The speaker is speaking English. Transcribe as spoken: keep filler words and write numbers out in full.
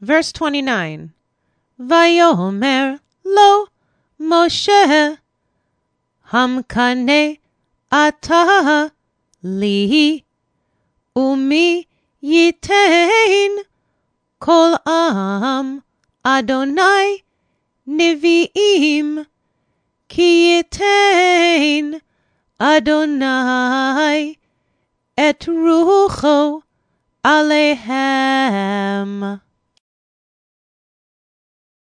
Verse twenty-nine. Vayomer lo Moshe Hamkane ata li umi yitain kol am Adonai nevi'im ki yitain Adonai et rucho alehem.